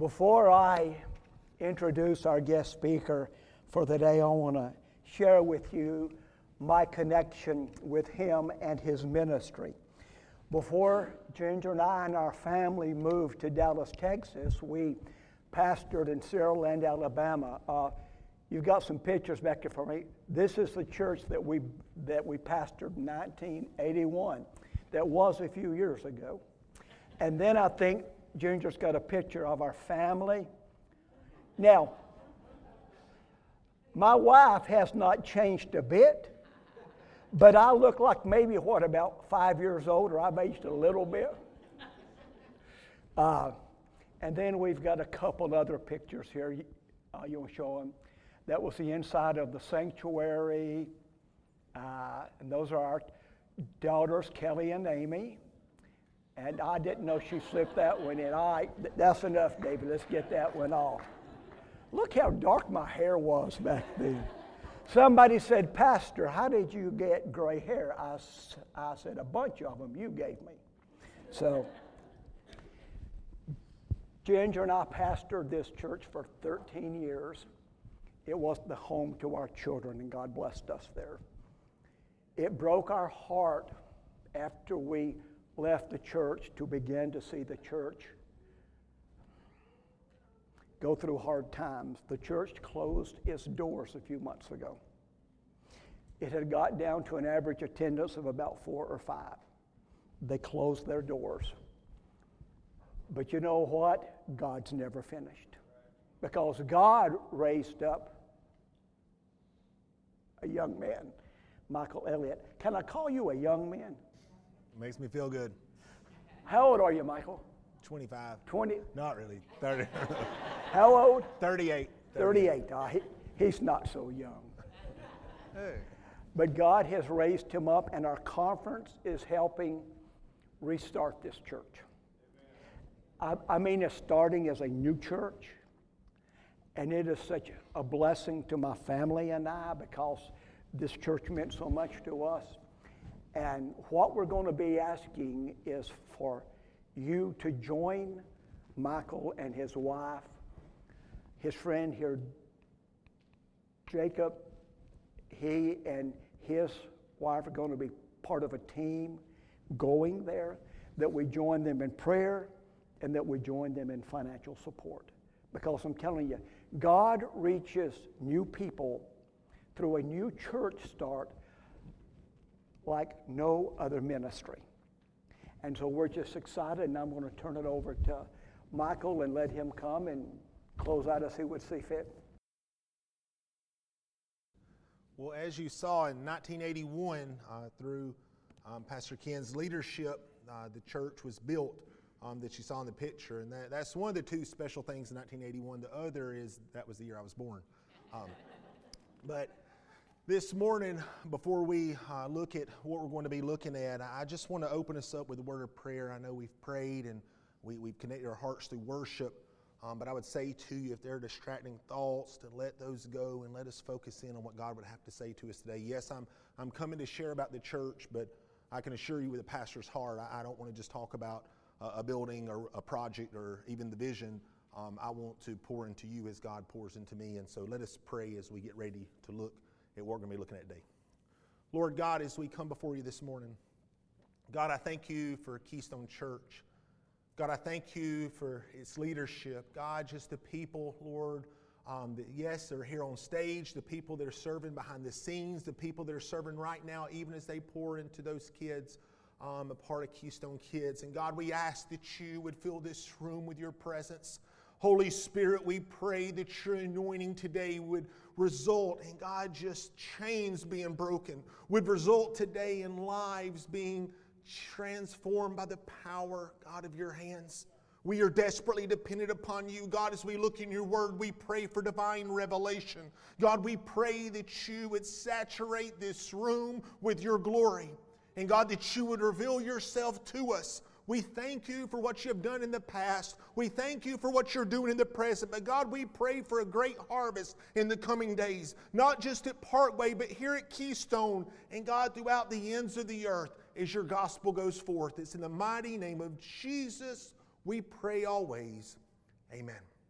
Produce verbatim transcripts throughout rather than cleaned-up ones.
Before I introduce our guest speaker for the day, I want to share with you my connection with him and his ministry. Before Ginger and I and our family moved to Dallas, Texas, we pastored in Sierra Land, Alabama. Uh, you've got some pictures back here for me. This is the church that we that we pastored in nineteen eighty-one. That was a few years ago. And then I think Ginger's got a picture of our family. Now, my wife has not changed a bit, but I look like maybe, what, about five years older. I've aged a little bit. Uh, and then we've got a couple other pictures here. Uh, you'll show them. That was the inside of the sanctuary. Uh, and those are our daughters, Kelly and Amy. And I didn't know she slipped that one in. All right, that's enough, David. Let's get that one off. Look how dark my hair was back then. Somebody said, Pastor, how did you get gray hair? I, I said, a bunch of them you gave me. So, Ginger and I pastored this church for thirteen years. It was the home to our children, and God blessed us there. It broke our heart after we left the church to begin to see the church go through hard times. The church closed its doors a few months ago. It had got down to an average attendance of about four or five. They closed their doors. But you know what? God's never finished. Because God raised up a young man, Michael Elliott. Can I call you a young man? Makes me feel good. How old are you, Michael? twenty-five. twenty? Not really. thirty. How old? thirty-eight. thirty-eight. Uh, he, he's not so young. Hey. But God has raised him up, and our conference is helping restart this church. I, I mean, it's starting as a new church, and it is such a blessing to my family and I because this church meant so much to us. And what we're going to be asking is for you to join Michael and his wife, his friend here, Jacob. He and his wife are going to be part of a team going there, that we join them in prayer and that we join them in financial support. Because I'm telling you, God reaches new people through a new church start like no other ministry. And so we're just excited, and I'm going to turn it over to Michael and let him come and close out as he would see fit. Well, as you saw in nineteen eighty-one, uh, through um, Pastor Ken's leadership, uh, the church was built um, that you saw in the picture. And that, that's one of the two special things in nineteen eighty-one. The other is that was the year I was born. Um, but This morning, before we uh, look at what we're going to be looking at, I just want to open us up with a word of prayer. I know we've prayed and we, we've connected our hearts through worship, um, but I would say to you, if there are distracting thoughts, to let those go and let us focus in on what God would have to say to us today. Yes, I'm I'm coming to share about the church, but I can assure you with a pastor's heart, I, I don't want to just talk about uh, a building or a project or even the vision. Um, I want to pour into you as God pours into me, and so let us pray as we get ready to look at what we're going to be looking at today. Lord God, as we come before you this morning, God, I thank you for Keystone Church. God, I thank you for its leadership. God, just the people, Lord, um, that yes, they're here on stage, the people that are serving behind the scenes, the people that are serving right now, even as they pour into those kids, um, a part of Keystone Kids. And God, we ask that you would fill this room with your presence. Holy Spirit, we pray that your anointing today would result in, God, just chains being broken, would result today in lives being transformed by the power, God, of your hands. We are desperately dependent upon you. God, as we look in your word, we pray for divine revelation. God, we pray that you would saturate this room with your glory. And God, that you would reveal yourself to us. We thank you for what you have done in the past. We thank you for what you're doing in the present. But God, we pray for a great harvest in the coming days. Not just at Parkway, but here at Keystone. And God, throughout the ends of the earth, as your gospel goes forth. It's in the mighty name of Jesus we pray always. Amen.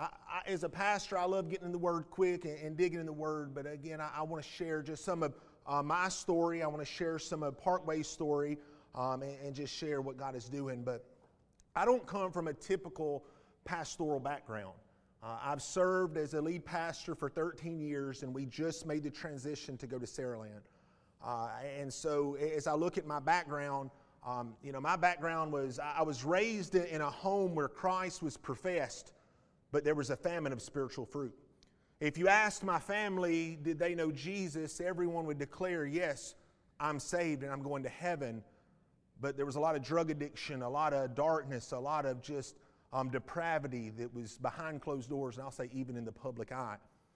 I, I, as a pastor, I love getting in the Word quick and, and digging in the Word, but again, I, I want to share just some of uh, my story. I want to share some of Parkway's story um, and, and just share what God is doing. But I don't come from a typical pastoral background. Uh, I've served as a lead pastor for thirteen years, and we just made the transition to go to Saraland. Uh, and so as I look at my background, um, you know, my background was I was raised in a home where Christ was professed, but there was a famine of spiritual fruit. If you asked my family, did they know Jesus, everyone would declare, yes, I'm saved and I'm going to heaven. But there was a lot of drug addiction, a lot of darkness, a lot of just um, depravity that was behind closed doors, and I'll say even in the public eye.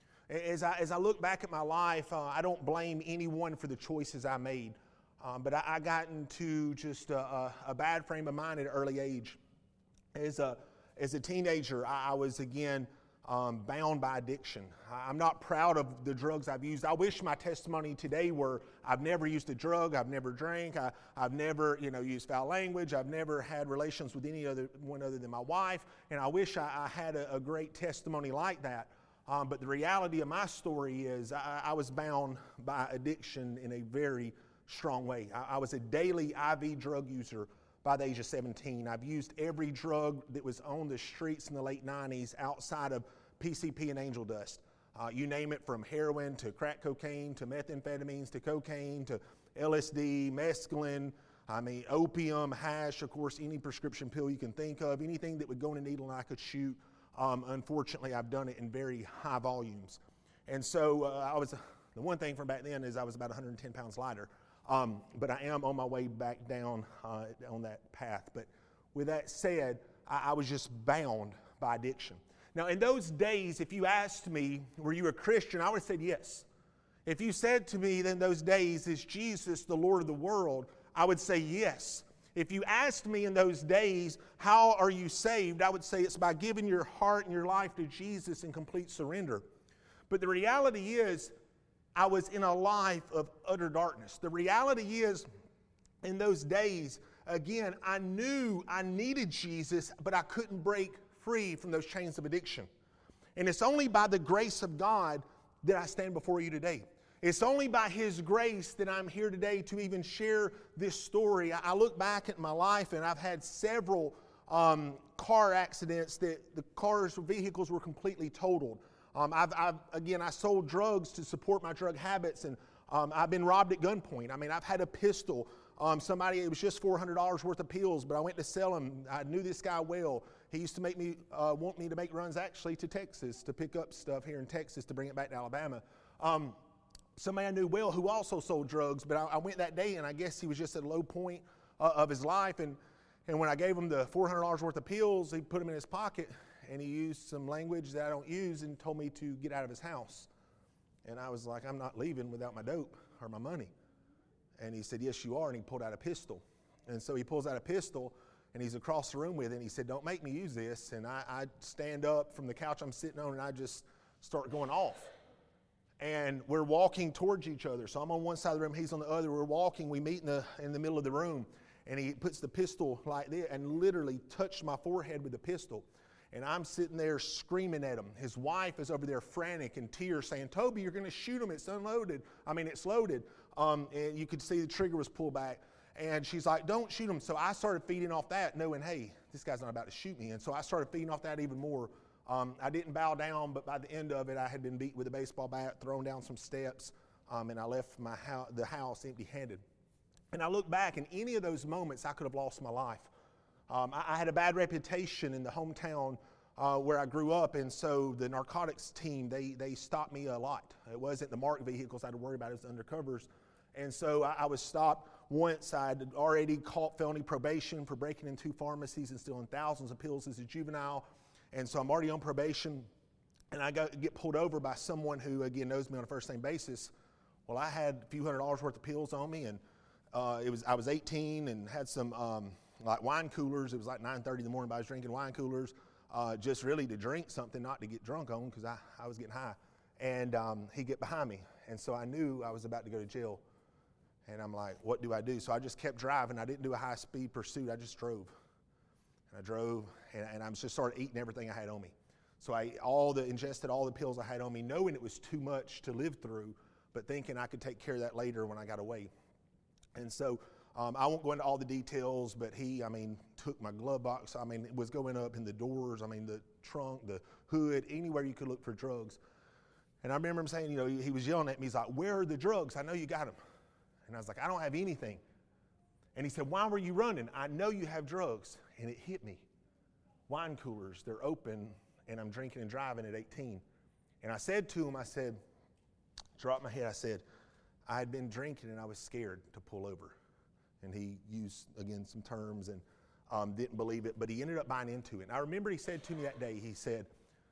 As I, as I look back at my life, uh, I don't blame anyone for the choices I made. Um, but I, I got into just a, a, a bad frame of mind at an early age. As a, as a teenager, I, I was, again, um, bound by addiction. I, I'm not proud of the drugs I've used. I wish my testimony today were, I've never used a drug, I've never drank, I, I've never, you know, used foul language, I've never had relations with any other one other than my wife, and I wish I, I had a, a great testimony like that. Um, but the reality of my story is I, I was bound by addiction in a very strong way. I, I was a daily I V drug user by the age of seventeen. I've used every drug that was on the streets in the late nineties outside of P C P and angel dust. Uh, you name it, from heroin to crack cocaine to methamphetamines to cocaine to L S D, mescaline, I mean opium, hash, of course, any prescription pill you can think of, anything that would go in a needle and I could shoot. Um, unfortunately, I've done it in very high volumes. And so uh, I was, the one thing from back then is I was about one hundred ten pounds lighter. Um, but I am on my way back down uh, on that path. But with that said, I, I was just bound by addiction. Now, in those days, if you asked me, were you a Christian, I would have said yes. If you said to me in those days, is Jesus the Lord of the world, I would say yes. If you asked me in those days, how are you saved? I would say it's by giving your heart and your life to Jesus in complete surrender. But the reality is, I was in a life of utter darkness. The reality is, in those days, again, I knew I needed Jesus, but I couldn't break free from those chains of addiction. And it's only by the grace of God that I stand before you today. It's only by His grace that I'm here today to even share this story. I look back at my life and I've had several um, car accidents that the cars or vehicles were completely totaled. Um, I've, I've, again, I sold drugs to support my drug habits, and um, I've been robbed at gunpoint. I mean, I've had a pistol. Um, somebody, it was just four hundred dollars worth of pills, but I went to sell them. I knew this guy well. He used to make me, uh, want me to make runs actually to Texas to pick up stuff here in Texas to bring it back to Alabama. Um, Somebody I knew well who also sold drugs, but I, I went that day, and I guess he was just at a low point uh, of his life. And, and when I gave him the four hundred dollars worth of pills, he put them in his pocket, and he used some language that I don't use and told me to get out of his house. And I was like, I'm not leaving without my dope or my money. And he said, yes, you are. And he pulled out a pistol. And so he pulls out a pistol, and he's across the room with it. And he said, don't make me use this. And I, I stand up from the couch I'm sitting on, and I just start going off. And we're walking towards each other. So I'm on one side of the room, he's on the other. We're walking, we meet in the in the middle of the room. And he puts the pistol like this and literally touched my forehead with the pistol. And I'm sitting there screaming at him. His wife is over there frantic in tears saying, Toby, you're going to shoot him. It's unloaded. I mean, it's loaded. Um, and you could see the trigger was pulled back. And she's like, don't shoot him. So I started feeding off that, knowing, hey, this guy's not about to shoot me. And so I started feeding off that even more. Um, I didn't bow down, but by the end of it, I had been beat with a baseball bat, thrown down some steps, um, and I left my ho- the house empty-handed. And I look back, and any of those moments, I could have lost my life. Um, I, I had a bad reputation in the hometown uh, where I grew up, and so the narcotics team, they they stopped me a lot. It wasn't the marked vehicles I had to worry about, it was the undercovers. And so I, I was stopped once. I had already caught felony probation for breaking into pharmacies and stealing thousands of pills as a juvenile. And so I'm already on probation, and I go, get pulled over by someone who, again, knows me on a first-name basis. Well, I had a few hundred dollars worth of pills on me, and uh, it was I was eighteen and had some um, like wine coolers. It was like nine thirty in the morning, but I was drinking wine coolers uh, just really to drink something, not to get drunk on, because I, I was getting high. And um, he get behind me, and so I knew I was about to go to jail. And I'm like, what do I do? So I just kept driving. I didn't do a high-speed pursuit. I just drove. I drove, and, and I just started eating everything I had on me. So I all the ingested all the pills I had on me, knowing it was too much to live through, but thinking I could take care of that later when I got away. And so um, I won't go into all the details, but he, I mean, took my glove box. I mean, it was going up in the doors, I mean, the trunk, the hood, anywhere you could look for drugs. And I remember him saying, you know, he, he was yelling at me. He's like, "Where are the drugs? I know you got them." And I was like, "I don't have anything." And he said, "Why were you running? I know you have drugs." And it hit me. Wine coolers, they're open, and I'm drinking and driving at eighteen. And I said to him, I said, dropped my head, I said, I had been drinking and I was scared to pull over. And he used, again, some terms and um, didn't believe it, but he ended up buying into it. And I remember he said to me that day, he said,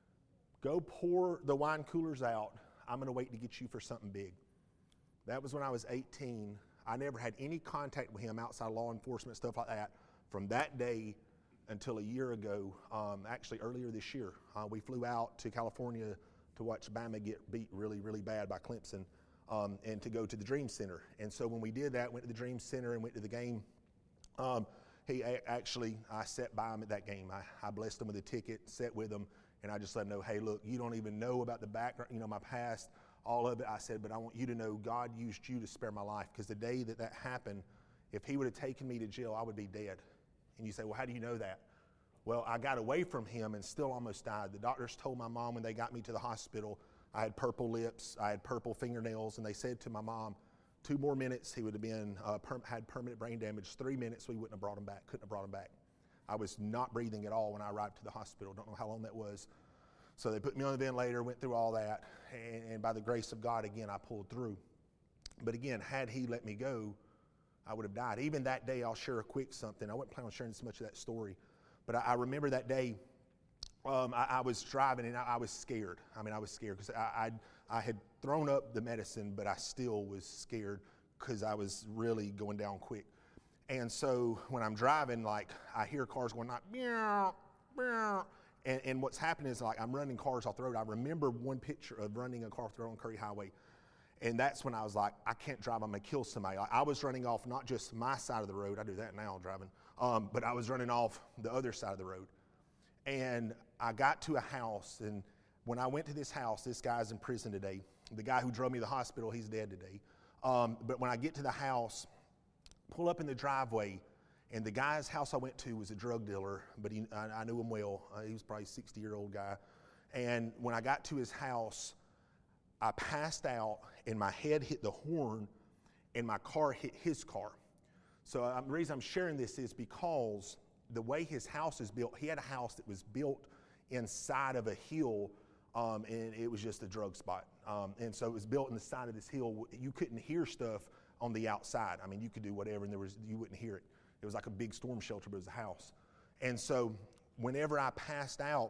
"Go pour the wine coolers out. I'm going to wait to get you for something big." That was when I was eighteen. I never had any contact with him outside law enforcement, stuff like that. From that day until a year ago, um, actually earlier this year, uh, we flew out to California to watch Bama get beat really, really bad by Clemson, um, and to go to the Dream Center. And so when we did that, went to the Dream Center and went to the game, um, he a- actually, I sat by him at that game. I, I blessed him with a ticket, sat with him, and I just let him know, "Hey, look, you don't even know about the background, you know, my past, all of it." I said, "But I want you to know God used you to spare my life, because the day that that happened, if he would have taken me to jail, I would be dead." And you say, "Well, how do you know that?" Well, I got away from him and still almost died. The doctors told my mom when they got me to the hospital, I had purple lips, I had purple fingernails, and they said to my mom, two more minutes, he would have been uh, per- had permanent brain damage. Three minutes, we wouldn't have brought him back, couldn't have brought him back. I was not breathing at all when I arrived to the hospital. Don't know how long that was. So they put me on the ventilator, went through all that, and, and by the grace of God, again, I pulled through. But again, had he let me go, I would have died. Even that day, I'll share a quick something. I wasn't planning on sharing so much of that story, but I, I remember that day, um, I, I was driving and I, I was scared. I mean, I was scared because I, I I had thrown up the medicine, but I still was scared because I was really going down quick. And so when I'm driving, like I hear cars going like, meow, meow. And, and what's happening is like I'm running cars off the road. I remember one picture of running a car off the road on Curry Highway. And that's when I was like, I can't drive, I'm gonna kill somebody. Like, I was running off not just my side of the road, I do that now driving, um, but I was running off the other side of the road. And I got to a house, and when I went to this house, this guy's in prison today. The guy who drove me to the hospital, he's dead today. Um, but when I get to the house, pull up in the driveway, and the guy's house I went to was a drug dealer, but he, I, I knew him well. Uh, he was probably a sixty-year-old guy. And when I got to his house, I passed out, and my head hit the horn, and my car hit his car. So um, the reason I'm sharing this is because the way his house is built, he had a house that was built inside of a hill, um, and it was just a drug spot. Um, and so it was built in the side of this hill. You couldn't hear stuff on the outside. I mean, you could do whatever, and there was you wouldn't hear it. It was like a big storm shelter, but it was a house. And so whenever I passed out,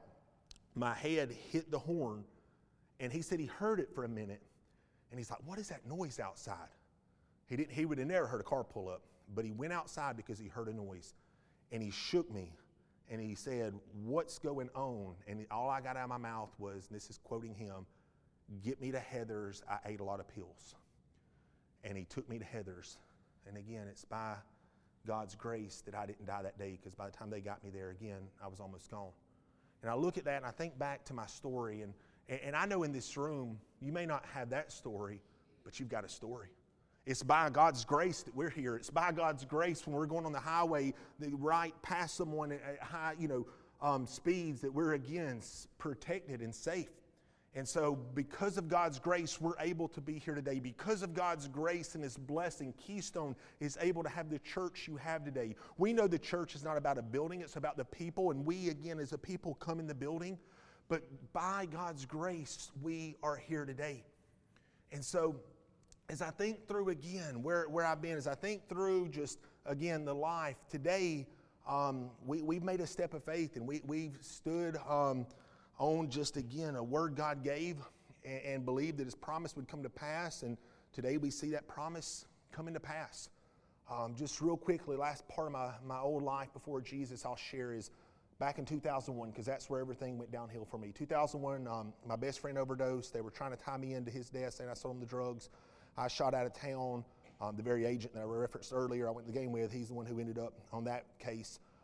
my head hit the horn, and he said he heard it for a minute, and he's like, "What is that noise outside?" He didn't. He would have never heard a car pull up, but he went outside because he heard a noise, and he shook me, and he said, "What's going on?" And all I got out of my mouth was, and this is quoting him, "Get me to Heather's. I ate a lot of pills." And he took me to Heather's, and again, it's by God's grace that I didn't die that day, because by the time they got me there again, I was almost gone. And I look at that and I think back to my story, and And I know in this room, you may not have that story, but you've got a story. It's by God's grace that we're here. It's by God's grace when we're going on the highway, the right past someone at high, you know, um, speeds, that we're again protected and safe. And so because of God's grace, we're able to be here today. Because of God's grace and His blessing, Keystone is able to have the church you have today. We know the church is not about a building, it's about the people. And we, again, as a people, come in the building. But by God's grace, we are here today. And so as I think through again where, where I've been, as I think through just, again, the life, today um, we, we've made a step of faith, and we, we've stood um, on just, again, a word God gave, and, and believed that His promise would come to pass. And today we see that promise coming to pass. Um, just real quickly, last part of my, my old life before Jesus I'll share is back in two thousand one, because that's where everything went downhill for me. two thousand one, um, my best friend overdosed. They were trying to tie me into his death, saying I sold him the drugs. I shot out of town. Um, the very agent that I referenced earlier, I went to the game with, he's the one who ended up on that case.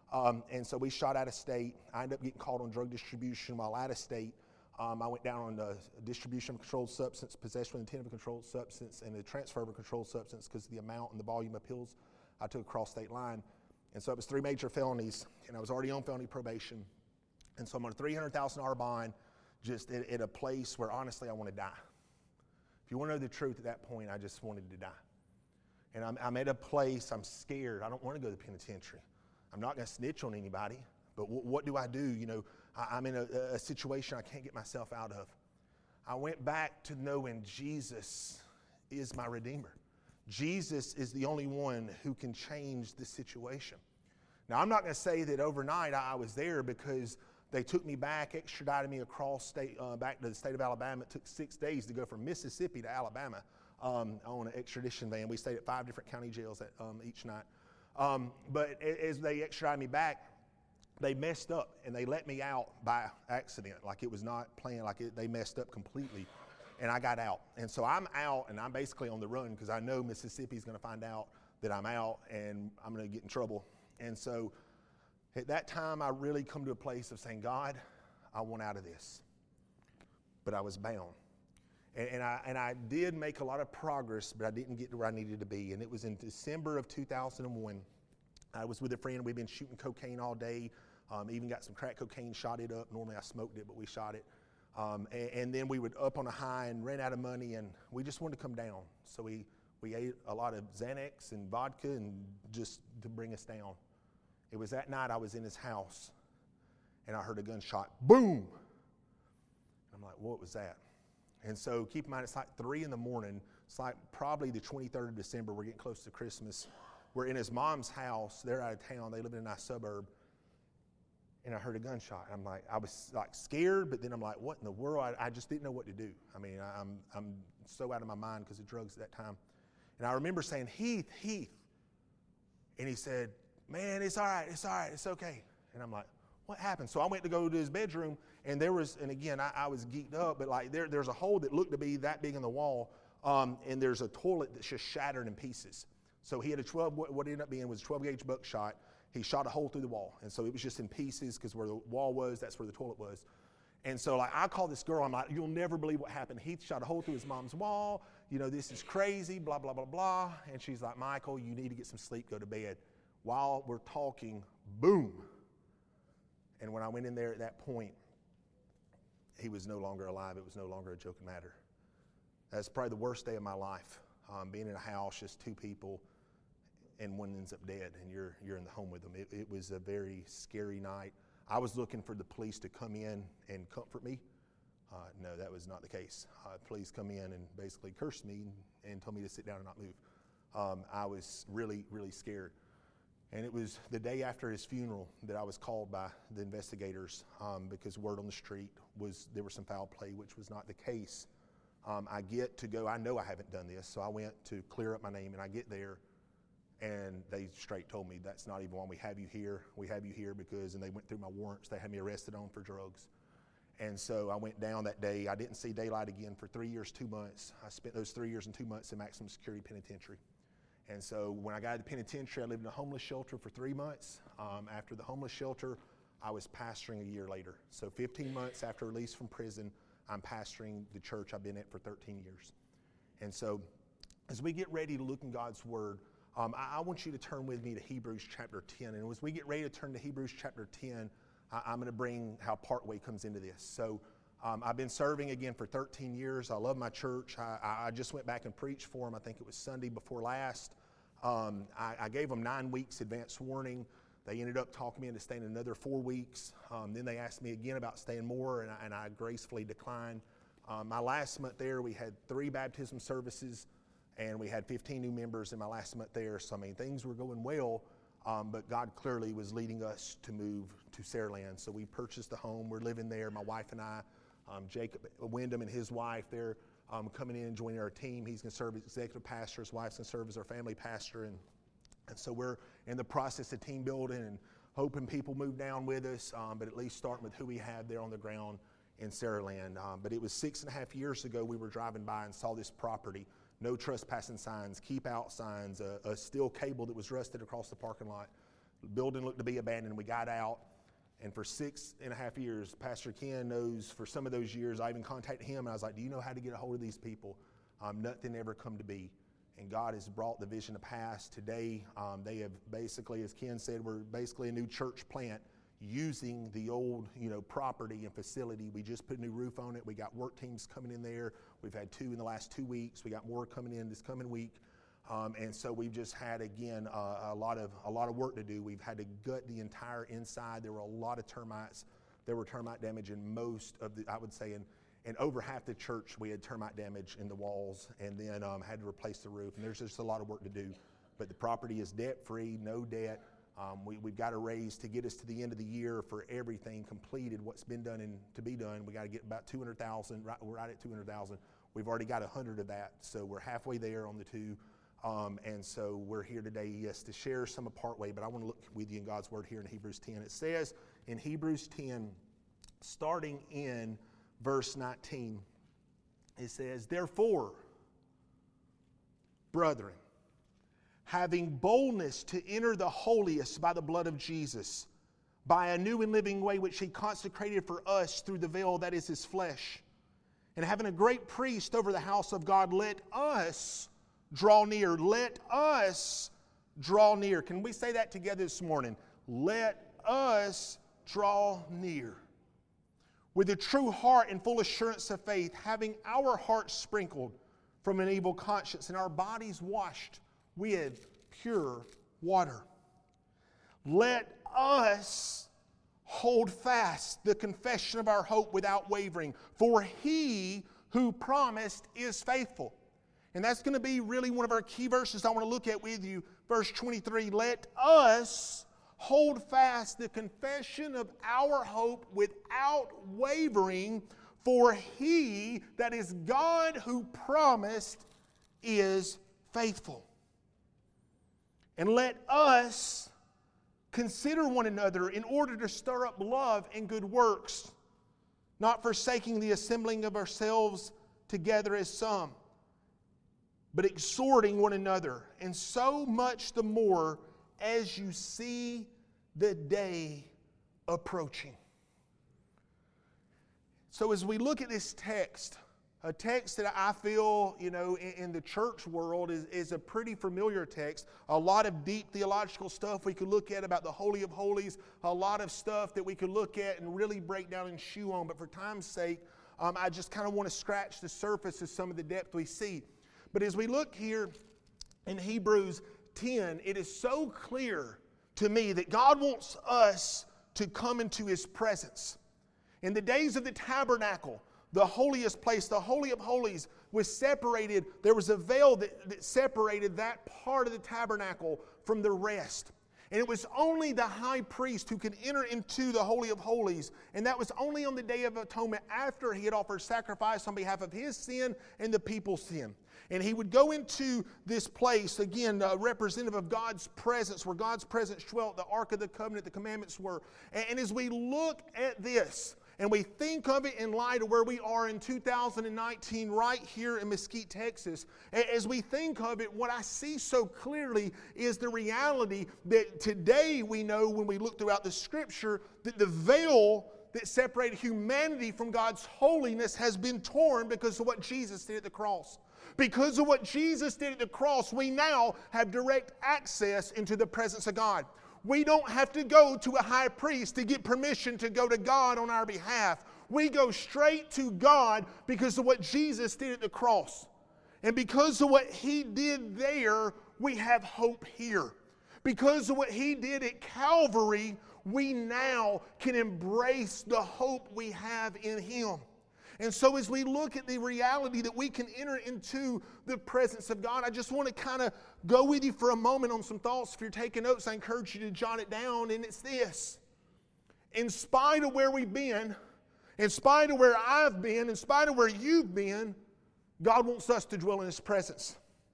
Um, and so we shot out of state. I ended up getting caught on drug distribution while out of state. Um, I went down on the distribution of a controlled substance, possession with intent of a controlled substance, and the transfer of a controlled substance because of the amount and the volume of pills I took across state line. And so it was three major felonies, and I was already on felony probation. And so I'm on a three hundred thousand dollars bond, just at, at a place where honestly I want to die. If you want to know the truth at that point, I just wanted to die. And I'm, I'm at a place, I'm scared. I don't want to go to the penitentiary. I'm not going to snitch on anybody, but w- what do I do? You know, I, I'm in a, a situation I can't get myself out of. I went back to knowing Jesus is my Redeemer. Jesus is the only one who can change this situation. Now, I'm not going to say that overnight I, I was there because they took me back, extradited me across state, uh, back to the state of Alabama. It took six days to go from Mississippi to Alabama um, on an extradition van. We stayed at five different county jails at, um, each night. Um, but as they extradited me back, they messed up and they let me out by accident. Like it was not planned, like it, they messed up completely. And I got out. And so I'm out and I'm basically on the run because I know Mississippi's going to find out that I'm out and I'm going to get in trouble. And so at that time, I really come to a place of saying, God, I want out of this. But I was bound. And, and, I, and I did make a lot of progress, but I didn't get to where I needed to be. And it was in December of two thousand one. I was with a friend. We'd been shooting cocaine all day. Um, even got some crack cocaine, shot it up. Normally I smoked it, but we shot it. Um, and, and then we would up on a high and ran out of money, and we just wanted to come down. So we, we ate a lot of Xanax and vodka and just to bring us down. It was that night I was in his house, and I heard a gunshot, boom! I'm like, what was that? And so keep in mind, it's like three in the morning. It's like probably the twenty-third of December. We're getting close to Christmas. We're in his mom's house. They're out of town. They live in a nice suburb. And I heard a gunshot. I'm like, I was like scared, but then I'm like, what in the world? I, I just didn't know what to do. I mean, I, I'm I'm so out of my mind because of drugs at that time. And I remember saying, Heath, Heath. And he said, man, it's all right, it's all right, it's okay. And I'm like, what happened? So I went to go to his bedroom, and there was, and again, I, I was geeked up, but like there, there's a hole that looked to be that big in the wall, um, and there's a toilet that's just shattered in pieces. So he had a twelve, what ended up being was a twelve gauge buckshot. He shot a hole through the wall, and so it was just in pieces because where the wall was, that's where the toilet was. And so like I called this girl, I'm like, you'll never believe what happened. He shot a hole through his mom's wall. You know, this is crazy, blah, blah, blah, blah. And she's like, Michael, you need to get some sleep, go to bed. While we're talking, boom. And when I went in there at that point, he was no longer alive. It was no longer a joking matter. That's probably the worst day of my life, um, being in a house, just two people, and one ends up dead, and you're you're in the home with them. It, it was a very scary night. I was looking for the police to come in and comfort me. Uh, no, that was not the case. Uh, police come in and basically cursed me and, and told me to sit down and not move. Um, I was really, really scared. And it was the day after his funeral that I was called by the investigators um, because word on the street was there was some foul play, which was not the case. Um, I get to go, I know I haven't done this, so I went to clear up my name, and I get there, and they straight told me, that's not even why we have you here. We have you here because, and they went through my warrants, they had me arrested on for drugs. And so I went down that day. I didn't see daylight again for three years, two months. I spent those three years and two months in maximum security penitentiary. And so when I got to the penitentiary, I lived in a homeless shelter for three months. Um, after the homeless shelter, I was pastoring a year later. So fifteen months after release from prison, I'm pastoring the church I've been at for thirteen years. And so as we get ready to look in God's Word, um, I, I want you to turn with me to Hebrews chapter ten. And as we get ready to turn to Hebrews chapter ten, I, I'm going to bring how Partway comes into this. So um, I've been serving again for thirteen years. I love my church. I, I just went back and preached for them. I think it was Sunday before last. Um, I, I gave them nine weeks advance warning. They ended up talking me into staying another four weeks. Um, then they asked me again about staying more, and I, and I gracefully declined. Um, my last month there, we had three baptism services, and we had fifteen new members in my last month there. So, I mean, things were going well, um, but God clearly was leading us to move to Saraland. So we purchased a home. We're living there, my wife and I. Um, Jacob Wyndham and his wife, they're Um, coming in and joining our team. He's going to serve as executive pastor. His wife's going to serve as our family pastor. And, and so we're in the process of team building and hoping people move down with us, um, but at least starting with who we have there on the ground in Saraland. Um, but it was six and a half years ago we were driving by and saw this property. No trespassing signs, keep out signs, a, a steel cable that was rusted across the parking lot. The building looked to be abandoned. We got out, and for six and a half years, Pastor Ken knows for some of those years, I even contacted him, and I was like, do you know how to get a hold of these people? Um, nothing ever come to be. And God has brought the vision to pass. Today, um, they have basically, as Ken said, we're basically a new church plant using the old, you know, property and facility. We just put a new roof on it. We got work teams coming in there. We've had two in the last two weeks. We got more coming in this coming week. Um, and so we've just had, again, uh, a lot of a lot of work to do. We've had to gut the entire inside. There were a lot of termites. There were termite damage in most of the, I would say, in, in over half the church, we had termite damage in the walls, and then um, had to replace the roof. And there's just a lot of work to do. But the property is debt-free, no debt. Um, we, we've got a raise to get us to the end of the year for everything completed, what's been done and to be done. We got to get about two hundred thousand. Right, we're right at two hundred thousand. We've already got one hundred of that, so we're halfway there on the two. Um, and so we're here today, yes, to share some of part way, but I want to look with you in God's Word here in Hebrews ten. It says in Hebrews ten, starting in verse nineteen, it says, therefore, brethren, having boldness to enter the holiest by the blood of Jesus, by a new and living way which he consecrated for us through the veil that is his flesh, and having a great priest over the house of God, let us draw near. Let us draw near. Can we say that together this morning? Let us draw near. With a true heart and full assurance of faith, having our hearts sprinkled from an evil conscience and our bodies washed with pure water. Let us hold fast the confession of our hope without wavering, for he who promised is faithful. And that's going to be really one of our key verses I want to look at with you. Verse twenty-three, let us hold fast the confession of our hope without wavering, for he, that is God who promised, is faithful. And let us consider one another in order to stir up love and good works, not forsaking the assembling of ourselves together as some, but exhorting one another, and so much the more as you see the day approaching. So as we look at this text, a text that I feel, you know, in, in the church world is, is a pretty familiar text. A lot of deep theological stuff we could look at about the Holy of Holies, a lot of stuff that we could look at and really break down and chew on. But for time's sake, um, I just kind of want to scratch the surface of some of the depth we see. But as we look here in Hebrews ten, it is so clear to me that God wants us to come into His presence. In the days of the tabernacle, the holiest place, the Holy of Holies, was separated. There was a veil that, that separated that part of the tabernacle from the rest. And it was only the high priest who could enter into the Holy of Holies. And that was only on the Day of Atonement after he had offered sacrifice on behalf of his sin and the people's sin. And he would go into this place, again, uh, representative of God's presence, where God's presence dwelt, the Ark of the Covenant, the commandments were. And, and as we look at this, and we think of it in light of where we are in two thousand nineteen right here in Mesquite, Texas. As we think of it, what I see so clearly is the reality that today we know when we look throughout the Scripture that the veil that separated humanity from God's holiness has been torn because of what Jesus did at the cross. Because of what Jesus did at the cross, we now have direct access into the presence of God. We don't have to go to a high priest to get permission to go to God on our behalf. We go straight to God because of what Jesus did at the cross. And because of what He did there, we have hope here. Because of what He did at Calvary, we now can embrace the hope we have in Him. And so as we look at the reality that we can enter into the presence of God, I just want to kind of go with you for a moment on some thoughts. If you're taking notes, I encourage you to jot it down, and it's this. In spite of where we've been, in spite of where I've been, in spite of where you've been, God wants us to dwell in His presence.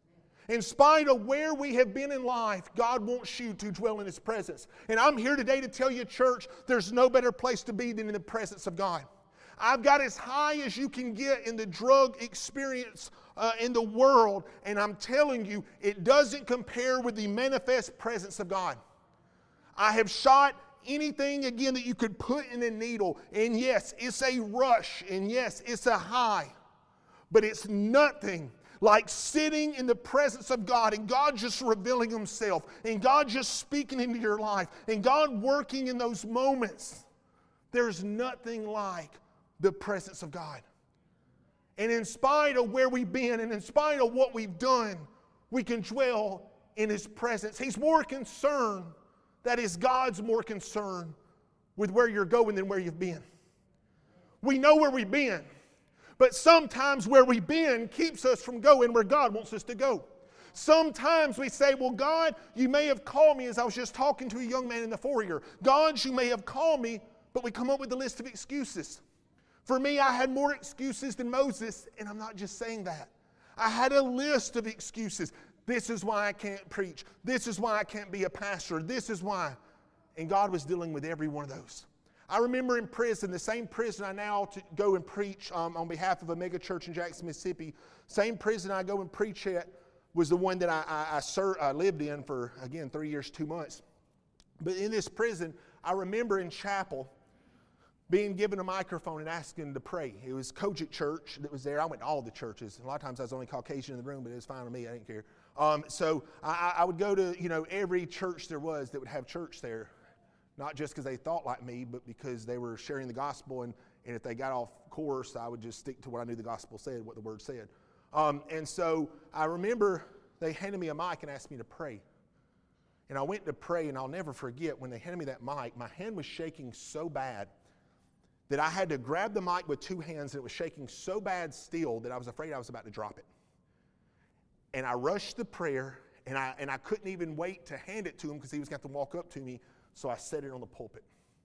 In spite of where we have been in life, God wants you to dwell in His presence. And I'm here today to tell you, church, there's no better place to be than in the presence of God. I've got as high as you can get in the drug experience uh, in the world, and I'm telling you, it doesn't compare with the manifest presence of God. I have shot anything, again, that you could put in a needle. And yes, it's a rush. And yes, it's a high. But it's nothing like sitting in the presence of God and God just revealing Himself and God just speaking into your life and God working in those moments. There's nothing like the presence of God. And in spite of where we've been and in spite of what we've done, we can dwell in His presence. He's more concerned, that is, God's more concerned with where you're going than where you've been. We know where we've been, but sometimes where we've been keeps us from going where God wants us to go. Sometimes we say, well, God, you may have called me, as I was just talking to a young man in the foyer. God, you may have called me, but we come up with a list of excuses. For me, I had more excuses than Moses, and I'm not just saying that. I had a list of excuses. This is why I can't preach. This is why I can't be a pastor. This is why. And God was dealing with every one of those. I remember in prison, the same prison I now to go and preach um, on behalf of a mega church in Jackson, Mississippi, same prison I go and preach at was the one that I, I, I, ser- I lived in for, again, three years, two months. But in this prison, I remember in chapel, being given a microphone and asking to pray. It was Kojic Church that was there. I went to all the churches. A lot of times I was only Caucasian in the room, but it was fine with me. I didn't care. Um, so I, I would go to, you know, every church there was that would have church there. Not just because they thought like me, but because they were sharing the gospel. And, and if they got off course, I would just stick to what I knew the gospel said, what the word said. Um, and so I remember they handed me a mic and asked me to pray. And I went to pray, and I'll never forget when they handed me that mic, my hand was shaking so bad that I had to grab the mic with two hands, and it was shaking so bad still that I was afraid I was about to drop it. And I rushed the prayer, and I and I couldn't even wait to hand it to him because he was going to have to walk up to me, so I said it on the pulpit.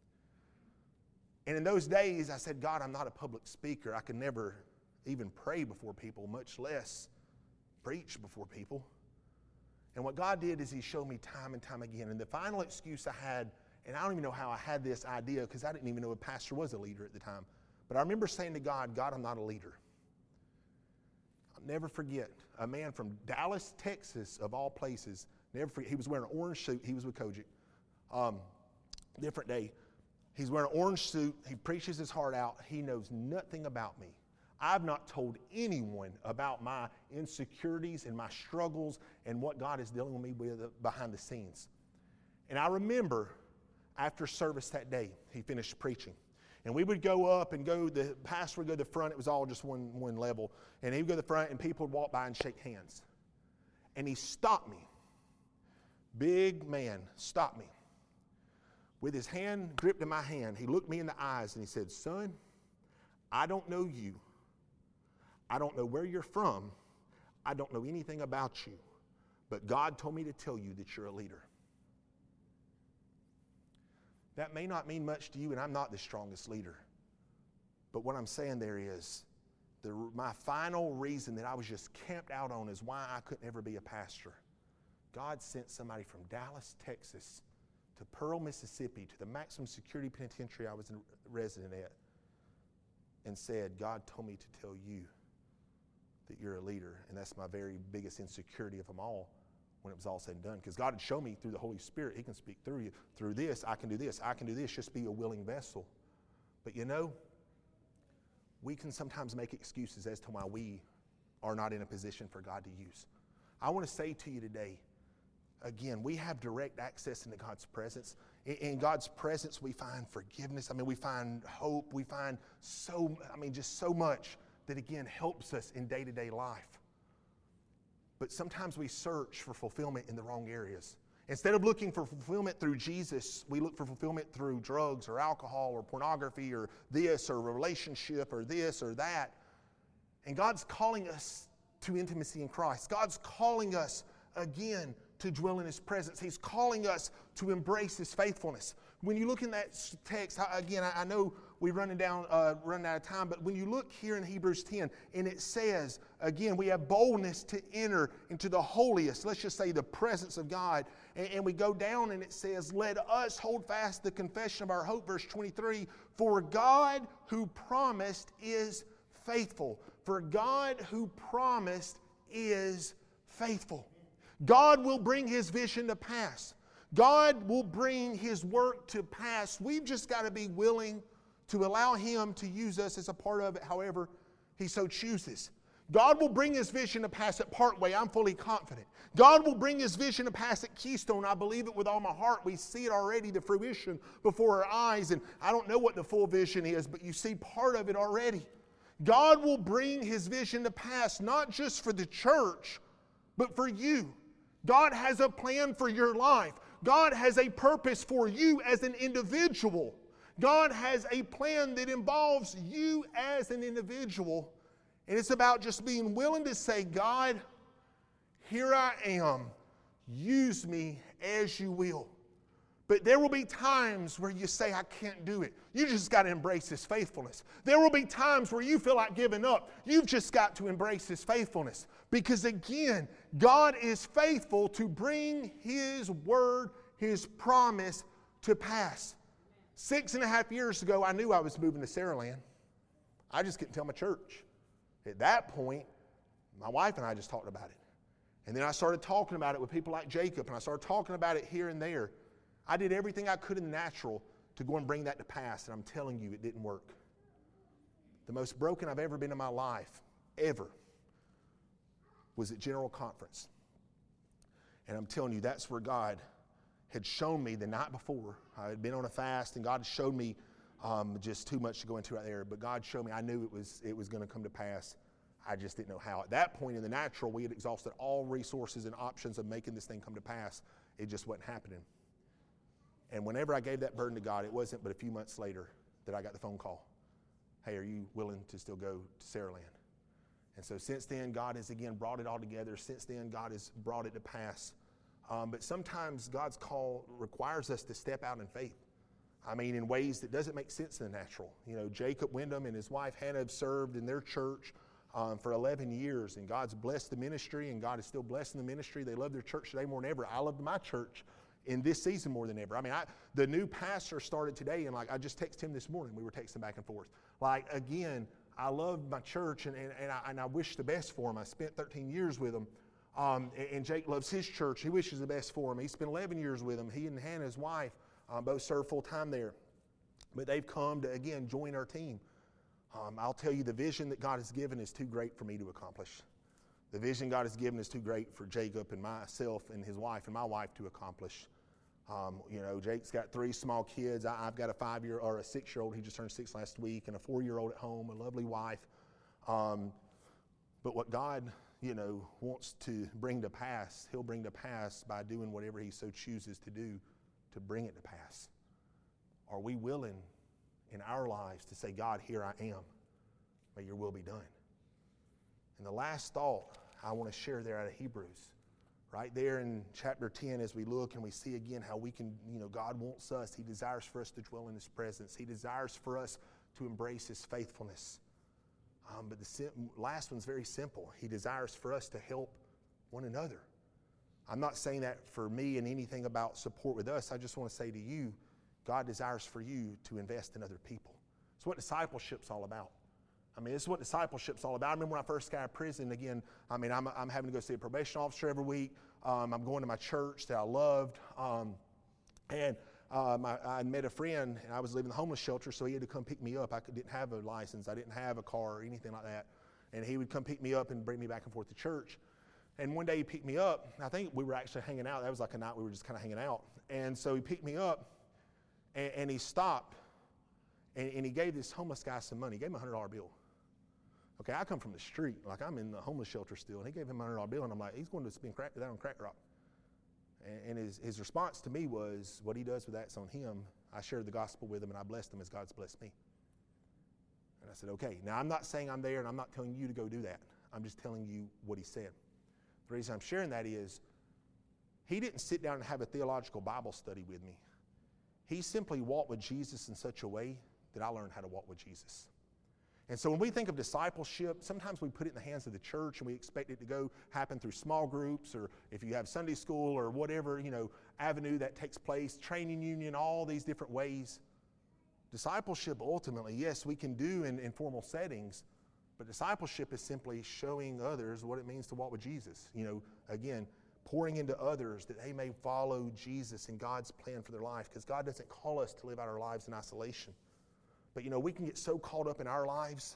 And in those days, I said, God, I'm not a public speaker. I could never even pray before people, much less preach before people. And what God did is He showed me time and time again. And the final excuse I had, and I don't even know how I had this idea because I didn't even know a pastor was a leader at the time. But I remember saying to God, God, I'm not a leader. I'll never forget a man from Dallas, Texas, of all places. Never forget. He was wearing an orange suit. He was with Kojic. Um, different day. He's wearing an orange suit. He preaches his heart out. He knows nothing about me. I've not told anyone about my insecurities and my struggles and what God is dealing with me with behind the scenes. And I remember after service that day, he finished preaching. And we would go up and go, the pastor would go to the front. It was all just one, one level. And he would go to the front and people would walk by and shake hands. And he stopped me. Big man stopped me. With his hand gripped in my hand, he looked me in the eyes and he said, son, I don't know you. I don't know where you're from. I don't know anything about you. But God told me to tell you that you're a leader. That may not mean much to you, and I'm not the strongest leader. But what I'm saying there is, the, my final reason that I was just camped out on is why I couldn't ever be a pastor. God sent somebody from Dallas, Texas, to Pearl, Mississippi, to the maximum security penitentiary I was a resident at, and said, God told me to tell you that you're a leader. And that's my very biggest insecurity of them all when it was all said and done. Because God had shown me through the Holy Spirit, He can speak through you. Through this, I can do this. I can do this. Just be a willing vessel. But you know, we can sometimes make excuses as to why we are not in a position for God to use. I want to say to you today, again, we have direct access into God's presence. In, in God's presence, we find forgiveness. I mean, we find hope. We find so, I mean, just so much that, again, helps us in day-to-day life. But sometimes we search for fulfillment in the wrong areas. Instead of looking for fulfillment through Jesus, we look for fulfillment through drugs or alcohol or pornography or this or a relationship or this or that. And God's calling us to intimacy in Christ. God's calling us, again, to dwell in His presence. He's calling us to embrace His faithfulness. When you look in that text, again, I know we're running down, uh, running out of time, but when you look here in Hebrews ten, and it says, again, we have boldness to enter into the holiest, let's just say the presence of God, and, and we go down and it says, let us hold fast the confession of our hope, verse twenty-three, for God who promised is faithful. For God who promised is faithful. God will bring His vision to pass. God will bring His work to pass. We've just got to be willing to allow Him to use us as a part of it, however He so chooses. God will bring His vision to pass at Parkway. I'm fully confident. God will bring His vision to pass at Keystone. I believe it with all my heart. We see it already, the fruition before our eyes. And I don't know what the full vision is, but you see part of it already. God will bring His vision to pass, not just for the church, but for you. God has a plan for your life. God has a purpose for you as an individual. God has a plan that involves you as an individual. And it's about just being willing to say, God, here I am. Use me as you will. But there will be times where you say, I can't do it. You just got to embrace His faithfulness. There will be times where you feel like giving up. You've just got to embrace His faithfulness. Because again, God is faithful to bring His word, His promise to pass. Six and a half years ago, I knew I was moving to Saraland. I just couldn't tell my church. At that point, my wife and I just talked about it. And then I started talking about it with people like Jacob, and I started talking about it here and there. I did everything I could in the natural to go and bring that to pass, and I'm telling you, it didn't work. The most broken I've ever been in my life, ever, was at General Conference. And I'm telling you, that's where God had shown me the night before. I had been on a fast, and God showed me Um, just too much to go into right there. But God showed me, I knew it was it was going to come to pass. I just didn't know how. At that point in the natural, we had exhausted all resources and options of making this thing come to pass. It just wasn't happening. And whenever I gave that burden to God, it wasn't but a few months later that I got the phone call. Hey, are you willing to still go to Saraland? And so since then, God has again brought it all together. Since then, God has brought it to pass. Um, but sometimes God's call requires us to step out in faith. I mean, in ways that doesn't make sense in the natural. You know, Jacob Wyndham and his wife Hannah have served in their church um, for eleven years, and God's blessed the ministry, and God is still blessing the ministry. They love their church today more than ever. I loved my church in this season more than ever. I mean, I, the new pastor started today, and like I just texted him this morning. We were texting back and forth. Like, again, I love my church, and, and, and, I, and I wish the best for him. I spent thirteen years with him. Um, and, and Jake loves his church. He wishes the best for him. He spent eleven years with him. He and Hannah, his wife, Um, both serve full-time there. But they've come to, again, join our team. Um, I'll tell you, the vision that God has given is too great for me to accomplish. The vision God has given is too great for Jacob and myself and his wife and my wife to accomplish. Um, you know, Jake's got three small kids. I, I've got a five-year or a six-year-old. He just turned six last week, and a four-year-old at home, a lovely wife. Um, but what God, you know, wants to bring to pass, He'll bring to pass by doing whatever He so chooses to do to bring it to pass. Are we willing in our lives to say, God, here I am, may your will be done? And the last thought I want to share there out of Hebrews, right there in chapter ten, as we look and we see again how we can, you know, God wants us, He desires for us to dwell in His presence. He desires for us to embrace His faithfulness. Um, but the sim- last one's very simple. He desires for us to help one another. I'm not saying that for me and anything about support with us. I just want to say to you, God desires for you to invest in other people. It's what discipleship's all about. I mean, this is what discipleship's all about. I remember when I first got out of prison, again, I mean, I'm, I'm having to go see a probation officer every week. Um, I'm going to my church that I loved. Um, and um, I, I met a friend, and I was living in the homeless shelter, so he had to come pick me up. I could, didn't have a license. I didn't have a car or anything like that. And he would come pick me up and bring me back and forth to church. And one day he picked me up. I think we were actually hanging out. That was like a night we were just kind of hanging out. And so he picked me up, and, and he stopped, and, and he gave this homeless guy some money. He gave him a one hundred dollar bill. Okay, I come from the street. Like, I'm in the homeless shelter still. And he gave him a one hundred dollar bill, and I'm like, he's going to spend crack that on Crack Rock. And, and his, his response to me was, what he does with that's on him. I shared the gospel with him, and I blessed him as God's blessed me. And I said, okay. Now, I'm not saying I'm there, and I'm not telling you to go do that. I'm just telling you what he said. The reason I'm sharing that is he didn't sit down and have a theological Bible study with me. He simply walked with Jesus in such a way that I learned how to walk with Jesus. And so when we think of discipleship, sometimes we put it in the hands of the church and we expect it to go happen through small groups, or if you have Sunday school or whatever, you know, avenue that takes place, training union, all these different ways. Discipleship ultimately, yes, we can do in informal settings, but discipleship is simply showing others what it means to walk with Jesus. You know, again, pouring into others that they may follow Jesus and God's plan for their life, because God doesn't call us to live out our lives in isolation. But, you know, we can get so caught up in our lives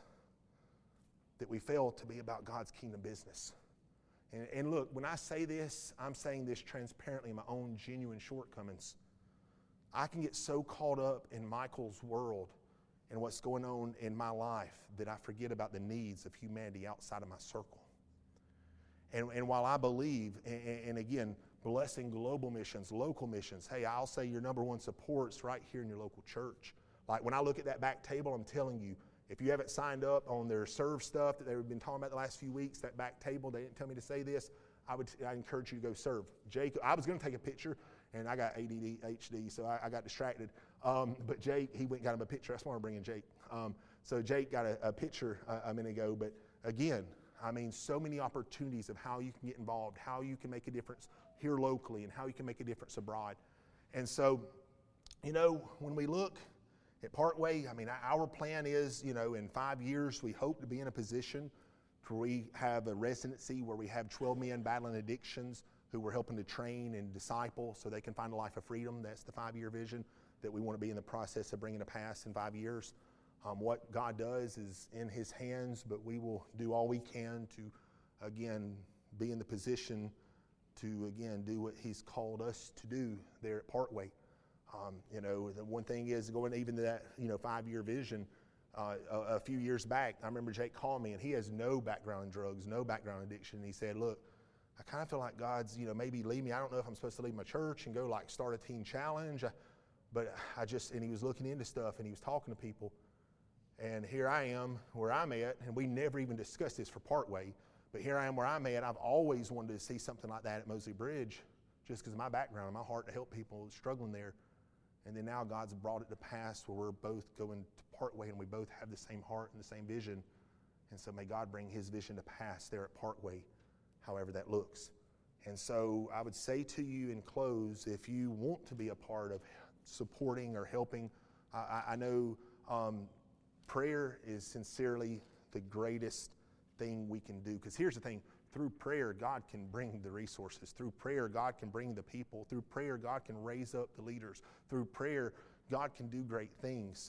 that we fail to be about God's kingdom business. And, and look, when I say this, I'm saying this transparently in my own genuine shortcomings. I can get so caught up in Michael's world and what's going on in my life that I forget about the needs of humanity outside of my circle. And, and while I believe, and, and again, blessing global missions, local missions, hey, I'll say your number one support's right here in your local church. Like when I look at that back table, I'm telling you, if you haven't signed up on their serve stuff that they've been talking about the last few weeks, that back table, they didn't tell me to say this, I would I encourage you to go serve. Jake, I was going to take a picture, and I got A D D, H D, so I, I got distracted. Um, but Jake, he went and got him a picture. That's why I'm bringing Jake. Um, so Jake got a, a picture a, a minute ago. But again, I mean, so many opportunities of how you can get involved, how you can make a difference here locally, and how you can make a difference abroad. And so, you know, when we look at Parkway, I mean, our plan is, you know, in five years, we hope to be in a position where we have a residency where we have twelve men battling addictions who we're helping to train and disciple so they can find a life of freedom. That's the five-year vision that we want to be in the process of bringing to pass in five years. Um, what God does is in His hands, but we will do all we can to, again, be in the position to, again, do what He's called us to do there at Parkway. Um, you know, the one thing is going even to that, you know, five-year vision. Uh, a, a few years back, I remember Jake called me, and he has no background in drugs, no background in addiction. And he said, look, I kind of feel like God's, you know, maybe lead me. I don't know if I'm supposed to leave my church and go like start a teen challenge. I, but I just, and he was looking into stuff, and he was talking to people. And here I am where I'm at, and we never even discussed this for Parkway, but here I am where I'm at. I've always wanted to see something like that at Mosley Bridge just because of my background and my heart to help people struggling there. And then now God's brought it to pass where we're both going to Parkway and we both have the same heart and the same vision. And so may God bring His vision to pass there at Parkway, however that looks. And so I would say to you in close, if you want to be a part of supporting or helping, I, I know um, prayer is sincerely the greatest thing we can do. Because here's the thing, through prayer, God can bring the resources. Through prayer, God can bring the people. Through prayer, God can raise up the leaders. Through prayer, God can do great things.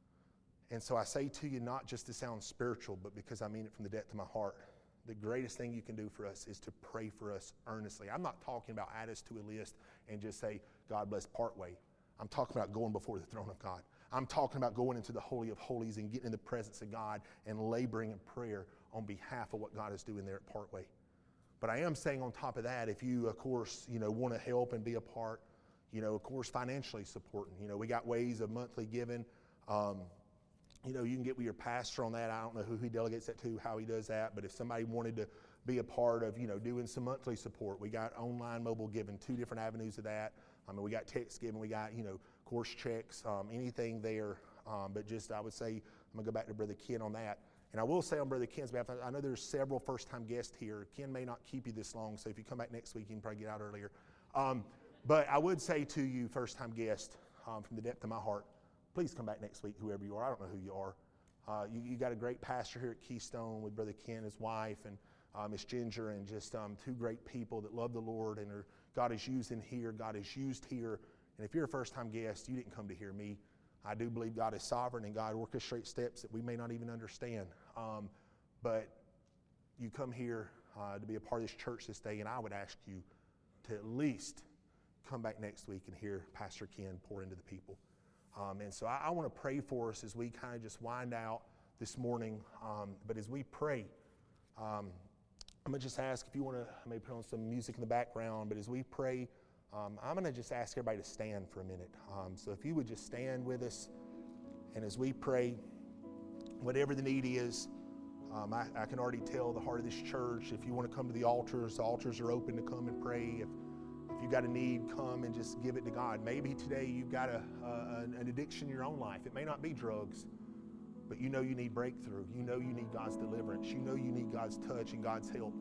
And so I say to you, not just to sound spiritual, but because I mean it from the depth of my heart, the greatest thing you can do for us is to pray for us earnestly. I'm not talking about add us to a list and just say, God bless Parkway. I'm talking about going before the throne of God. I'm talking about going into the Holy of Holies and getting in the presence of God and laboring in prayer on behalf of what God is doing there at Parkway. But I am saying on top of that, if you, of course, you know, want to help and be a part, you know, of course, financially supporting. You know, we got ways of monthly giving. Um, you know, you can get with your pastor on that. I don't know who he delegates that to, how he does that. But if somebody wanted to be a part of, you know, doing some monthly support, we got online mobile giving, two different avenues of that. I mean, we got text giving, we got, you know, course checks, um, anything there. Um, but just, I would say, I'm going to go back to Brother Ken on that. And I will say on Brother Ken's behalf, I know there's several first-time guests here. Ken may not keep you this long, so if you come back next week, you can probably get out earlier. Um, but I would say to you, first-time guest, um, from the depth of my heart, please come back next week, whoever you are. I don't know who you are. Uh, you, you got a great pastor here at Keystone with Brother Ken, his wife, and uh, Miss Ginger, and just um, two great people that love the Lord and are, God is using here. God is used here. And if you're a first-time guest, you didn't come to hear me. I do believe God is sovereign and God orchestrates steps that we may not even understand. Um, but you come here uh, to be a part of this church this day, and I would ask you to at least come back next week and hear Pastor Ken pour into the people. Um, and so I, I want to pray for us as we kind of just wind out this morning. Um, but as we pray, um, I'm going to just ask if you want to maybe put on some music in the background. But as we pray, Um, I'm going to just ask everybody to stand for a minute. Um, so if you would just stand with us, and as we pray, whatever the need is, um, I, I can already tell the heart of this church. If you want to come to the altars, the altars are open to come and pray. If, if you've got a need, come and just give it to God. Maybe today you've got a, a, an addiction in your own life. It may not be drugs, but you know you need breakthrough. You know you need God's deliverance. You know you need God's touch and God's help.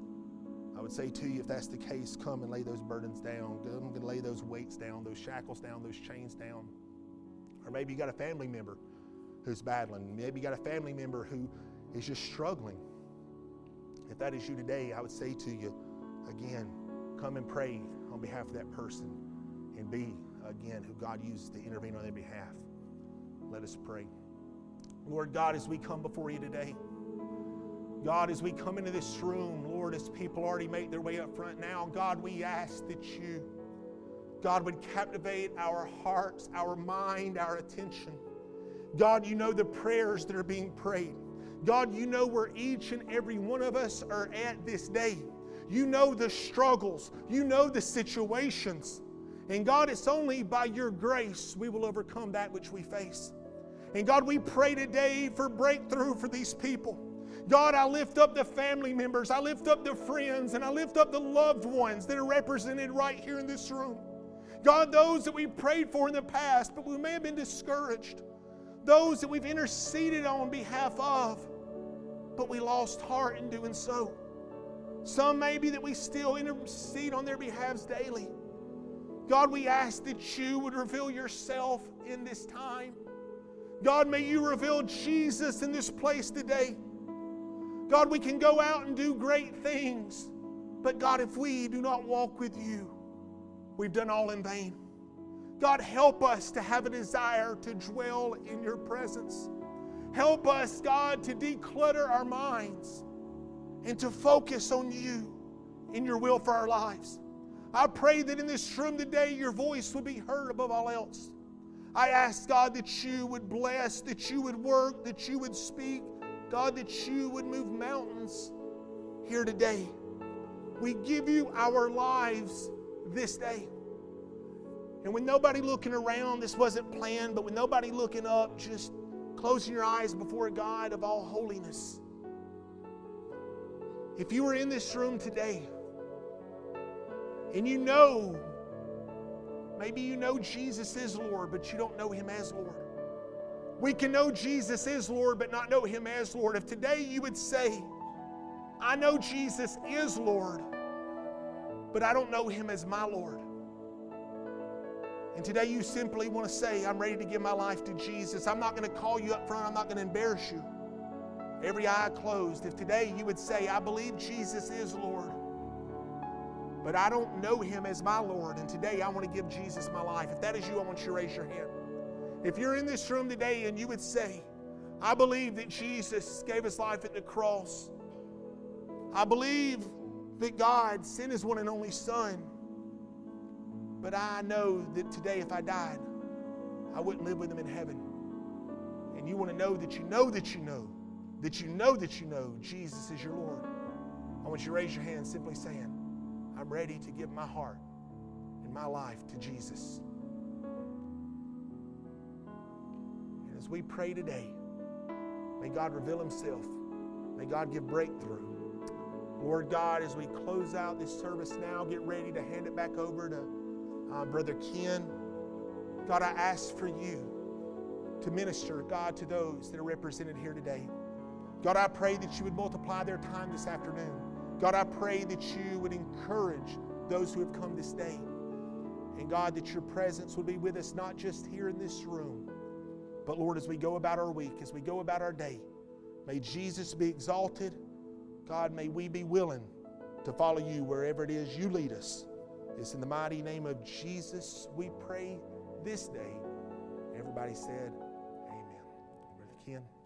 I would say to you, if that's the case, come and lay those burdens down. Come and lay those weights down, those shackles down, those chains down. Or maybe you got a family member who's battling. Maybe you got a family member who is just struggling. If that is you today, I would say to you, again, come and pray on behalf of that person and be, again, who God uses to intervene on their behalf. Let us pray. Lord God, as we come before you today, God, as we come into this room, Lord, as people already make their way up front now, God, we ask that you, God, would captivate our hearts, our mind, our attention. God, you know the prayers that are being prayed. God, you know where each and every one of us are at this day. You know the struggles. You know the situations. And God, it's only by your grace we will overcome that which we face. And God, we pray today for breakthrough for these people. God, I lift up the family members, I lift up the friends, and I lift up the loved ones that are represented right here in this room. God, those that we prayed for in the past, but we may have been discouraged. Those that we've interceded on behalf of, but we lost heart in doing so. Some maybe that we still intercede on their behalves daily. God, we ask that you would reveal yourself in this time. God, may you reveal Jesus in this place today. God, we can go out and do great things, but God, if we do not walk with you, we've done all in vain. God, help us to have a desire to dwell in your presence. Help us, God, to declutter our minds and to focus on you and your will for our lives. I pray that in this room today, your voice would be heard above all else. I ask, God, that you would bless, that you would work, that you would speak. God, that you would move mountains here today. We give you our lives this day. And with nobody looking around, this wasn't planned, but with nobody looking up, just closing your eyes before a God of all holiness. If you were in this room today, and you know, maybe you know Jesus is Lord, but you don't know Him as Lord. We can know Jesus is Lord, but not know Him as Lord. If today you would say, I know Jesus is Lord, but I don't know Him as my Lord. And today you simply want to say, I'm ready to give my life to Jesus. I'm not going to call you up front. I'm not going to embarrass you. Every eye closed. If today you would say, I believe Jesus is Lord, but I don't know Him as my Lord, and today I want to give Jesus my life. If that is you, I want you to raise your hand. If you're in this room today and you would say, I believe that Jesus gave His life at the cross. I believe that God sent His one and only Son. But I know that today if I died, I wouldn't live with Him in heaven. And you want to know that you know that you know, that you know that you know Jesus is your Lord. I want you to raise your hand simply saying, I'm ready to give my heart and my life to Jesus. And as we pray today, may God reveal Himself. May God give breakthrough. Lord God, as we close out this service now, get ready to hand it back over to uh, Brother Ken. God, I ask for you to minister, God, to those that are represented here today. God, I pray that you would multiply their time this afternoon. God, I pray that you would encourage those who have come this day. And God, that your presence would be with us, not just here in this room, but Lord, as we go about our week, as we go about our day, may Jesus be exalted. God, may we be willing to follow you wherever it is you lead us. It's in the mighty name of Jesus we pray this day. Everybody said, amen. Brother Ken.